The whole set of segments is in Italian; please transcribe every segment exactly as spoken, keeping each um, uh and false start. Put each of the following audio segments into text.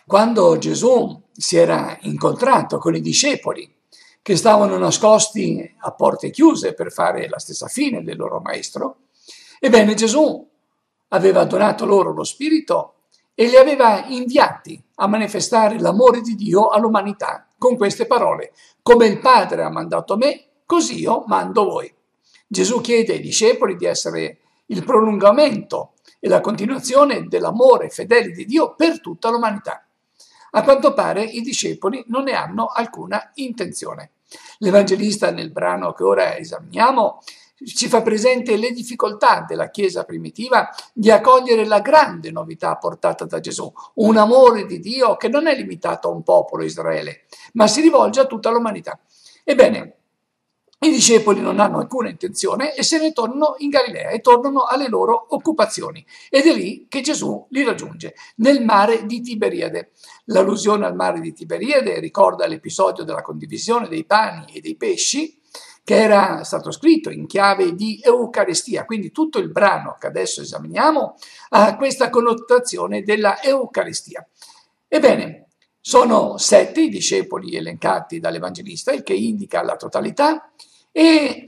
Quando Gesù si era incontrato con i discepoli che stavano nascosti a porte chiuse per fare la stessa fine del loro maestro, ebbene Gesù aveva donato loro lo Spirito e li aveva inviati a manifestare l'amore di Dio all'umanità con queste parole: come il Padre ha mandato me, così io mando voi. Gesù chiede ai discepoli di essere il prolungamento e la continuazione dell'amore fedele di Dio per tutta l'umanità. A quanto pare i discepoli non ne hanno alcuna intenzione. L'Evangelista, nel brano che ora esaminiamo, ci fa presente le difficoltà della Chiesa primitiva di accogliere la grande novità portata da Gesù, un amore di Dio che non è limitato a un popolo, Israele, ma si rivolge a tutta l'umanità. Ebbene, i discepoli non hanno alcuna intenzione e se ne tornano in Galilea e tornano alle loro occupazioni. Ed è lì che Gesù li raggiunge, nel mare di Tiberiade. L'allusione al mare di Tiberiade ricorda l'episodio della condivisione dei pani e dei pesci, che era stato scritto in chiave di Eucaristia. Quindi tutto il brano che adesso esaminiamo ha questa connotazione della Eucaristia. Ebbene, sono sette i discepoli elencati dall'Evangelista, il che indica la totalità, e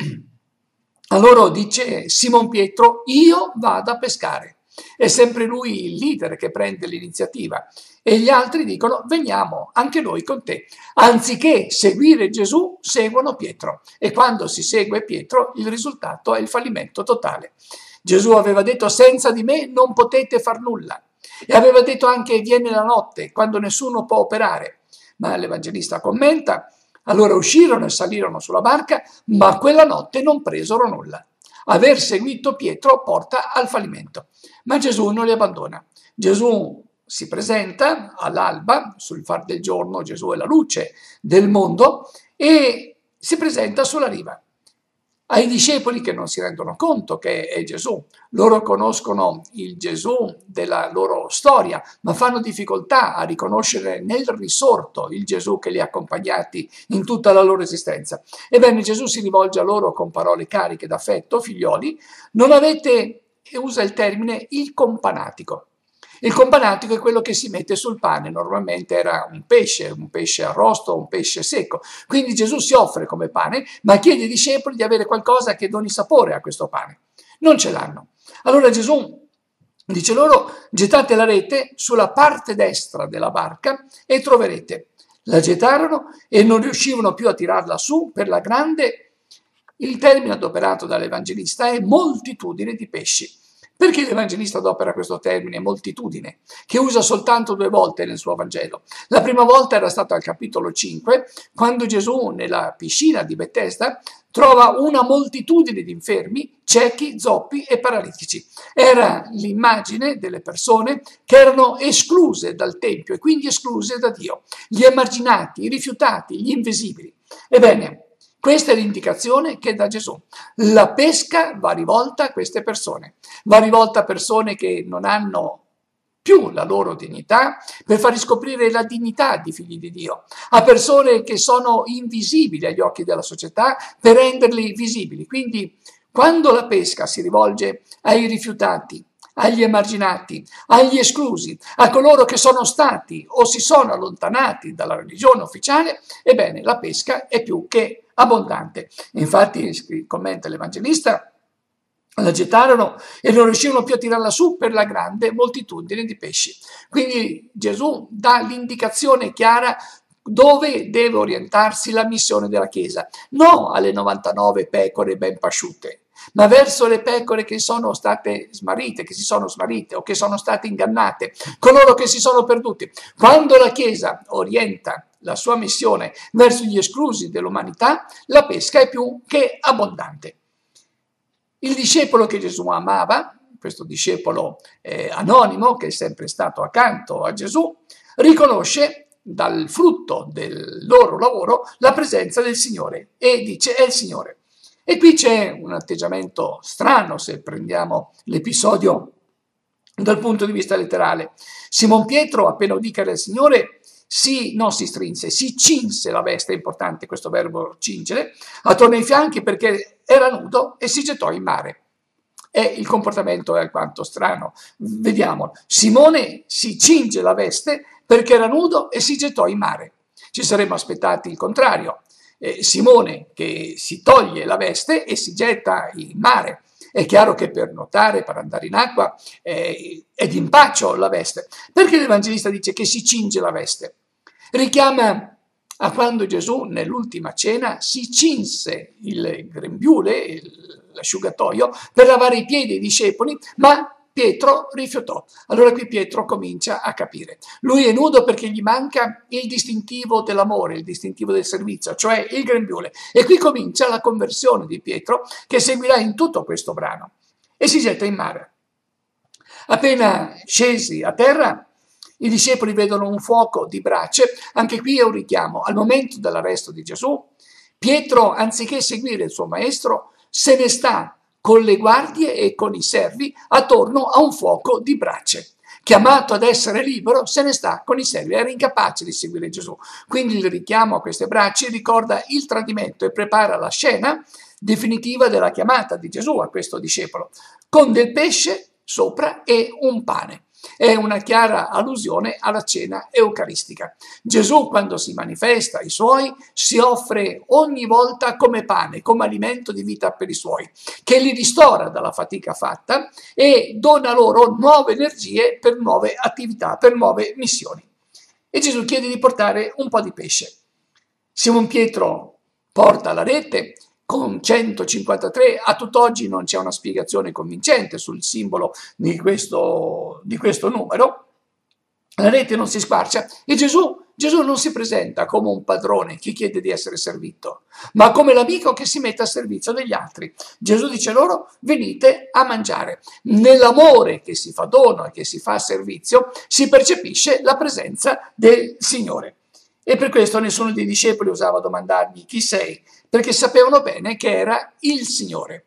a loro dice Simon Pietro: io vado a pescare. È sempre lui il leader che prende l'iniziativa e gli altri dicono: veniamo anche noi con te. Anziché seguire Gesù, seguono Pietro, e quando si segue Pietro il risultato è il fallimento totale. Gesù aveva detto: senza di me non potete far nulla. E aveva detto anche: viene la notte, quando nessuno può operare. Ma l'Evangelista commenta: allora uscirono e salirono sulla barca, ma quella notte non presero nulla. Aver seguito Pietro porta al fallimento. Ma Gesù non li abbandona. Gesù si presenta all'alba, sul far del giorno. Gesù è la luce del mondo, e si presenta sulla riva. Ai discepoli che non si rendono conto che è Gesù, loro conoscono il Gesù della loro storia, ma fanno difficoltà a riconoscere nel risorto il Gesù che li ha accompagnati in tutta la loro esistenza. Ebbene, Gesù si rivolge a loro con parole cariche d'affetto: figlioli, non avete, e usa il termine, il companatico. Il companatico è quello che si mette sul pane, normalmente era un pesce, un pesce arrosto, un pesce secco. Quindi Gesù si offre come pane, ma chiede ai discepoli di avere qualcosa che doni sapore a questo pane. Non ce l'hanno. Allora Gesù dice loro: gettate la rete sulla parte destra della barca e troverete. La gettarono e non riuscivano più a tirarla su per la grande, il termine adoperato dall'Evangelista è moltitudine di pesci. Perché l'Evangelista adopera questo termine, moltitudine, che usa soltanto due volte nel suo Vangelo? La prima volta era stato al capitolo cinque, quando Gesù nella piscina di Betesda trova una moltitudine di infermi, ciechi, zoppi e paralitici. Era l'immagine delle persone che erano escluse dal Tempio e quindi escluse da Dio, gli emarginati, i rifiutati, gli invisibili. Ebbene, questa è l'indicazione che dà Gesù. La pesca va rivolta a queste persone, va rivolta a persone che non hanno più la loro dignità, per far riscoprire la dignità di figli di Dio, a persone che sono invisibili agli occhi della società, per renderli visibili. Quindi, quando la pesca si rivolge ai rifiutati, agli emarginati, agli esclusi, a coloro che sono stati o si sono allontanati dalla religione ufficiale, ebbene, la pesca è più che abbondante. Infatti, commenta l'Evangelista, la gettarono e non riuscivano più a tirarla su per la grande moltitudine di pesci. Quindi Gesù dà l'indicazione chiara dove deve orientarsi la missione della Chiesa, non alle novantanove pecore ben pasciute, ma verso le pecore che sono state smarrite, che si sono smarrite o che sono state ingannate, coloro che si sono perduti. Quando la Chiesa orienta la sua missione verso gli esclusi dell'umanità, la pesca è più che abbondante. Il discepolo che Gesù amava, questo discepolo eh, anonimo che è sempre stato accanto a Gesù, riconosce dal frutto del loro lavoro la presenza del Signore e dice: è il Signore. E qui c'è un atteggiamento strano se prendiamo l'episodio dal punto di vista letterale. Simon Pietro, appena udì che era il Signore, si, non si strinse, si cinse la veste, è importante questo verbo cingere, attorno ai fianchi perché era nudo, e si gettò in mare. E il comportamento è alquanto strano. Vediamo, Simone si cinge la veste perché era nudo e si gettò in mare. Ci saremmo aspettati il contrario. Eh, Simone che si toglie la veste e si getta in mare. È chiaro che per nuotare, per andare in acqua, eh, è d'impaccio la veste. Perché l'Evangelista dice che si cinge la veste? Richiama a quando Gesù nell'ultima cena si cinse il grembiule, l'asciugatoio, per lavare i piedi ai discepoli, ma Pietro rifiutò. Allora qui Pietro comincia a capire. Lui è nudo perché gli manca il distintivo dell'amore, il distintivo del servizio, cioè il grembiule. E qui comincia la conversione di Pietro, che seguirà in tutto questo brano. E si getta in mare. Appena scesi a terra, i discepoli vedono un fuoco di brace. Anche qui è un richiamo. Al momento dell'arresto di Gesù, Pietro, anziché seguire il suo maestro, se ne sta con le guardie e con i servi attorno a un fuoco di brace. Chiamato ad essere libero, se ne sta con i servi. Era incapace di seguire Gesù. Quindi il richiamo a queste braccia ricorda il tradimento e prepara la scena definitiva della chiamata di Gesù a questo discepolo, con del pesce sopra e un pane. È una chiara allusione alla cena eucaristica. Gesù, quando si manifesta ai suoi, si offre ogni volta come pane, come alimento di vita per i suoi, che li ristora dalla fatica fatta e dona loro nuove energie per nuove attività, per nuove missioni. E Gesù chiede di portare un po' di pesce. Simon Pietro porta la rete con centocinquantatré, a tutt'oggi non c'è una spiegazione convincente sul simbolo di questo, di questo numero. La rete non si squarcia e Gesù, Gesù non si presenta come un padrone che chiede di essere servito, ma come l'amico che si mette a servizio degli altri. Gesù dice loro: venite a mangiare. Nell'amore che si fa dono e che si fa servizio si percepisce la presenza del Signore. E per questo nessuno dei discepoli osava domandargli chi sei, perché sapevano bene che era il Signore.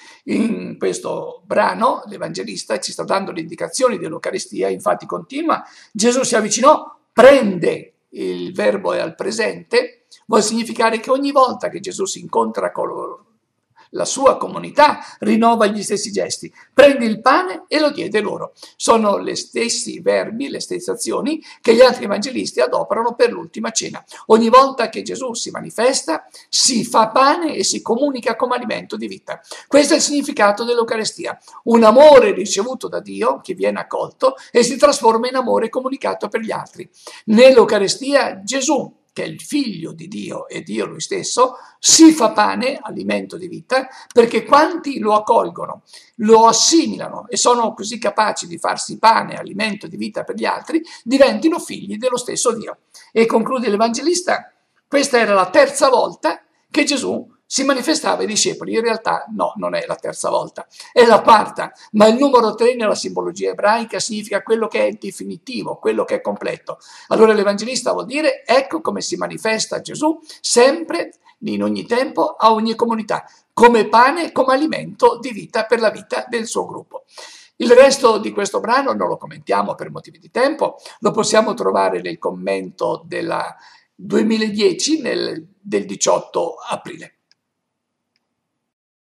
In questo brano l'Evangelista ci sta dando le indicazioni dell'Eucaristia, infatti continua: Gesù si avvicinò, prende, il verbo è al presente, vuol significare che ogni volta che Gesù si incontra con la sua comunità rinnova gli stessi gesti. Prende il pane e lo diede loro. Sono gli stessi verbi, le stesse azioni che gli altri evangelisti adoperano per l'ultima cena. Ogni volta che Gesù si manifesta, si fa pane e si comunica come alimento di vita. Questo è il significato dell'Eucaristia. Un amore ricevuto da Dio che viene accolto e si trasforma in amore comunicato per gli altri. Nell'Eucaristia Gesù, che è il figlio di Dio e Dio lui stesso, si fa pane, alimento di vita, perché quanti lo accolgono, lo assimilano e sono così capaci di farsi pane, alimento di vita per gli altri, diventino figli dello stesso Dio. E conclude l'Evangelista: questa era la terza volta che Gesù si manifestava ai discepoli. In realtà no, non è la terza volta, è la quarta, ma il numero tre nella simbologia ebraica significa quello che è definitivo, quello che è completo. Allora l'Evangelista vuol dire: ecco come si manifesta Gesù sempre, in ogni tempo, a ogni comunità, come pane, come alimento di vita per la vita del suo gruppo. Il resto di questo brano non lo commentiamo per motivi di tempo, lo possiamo trovare nel commento della duemiladieci nel, del diciotto aprile.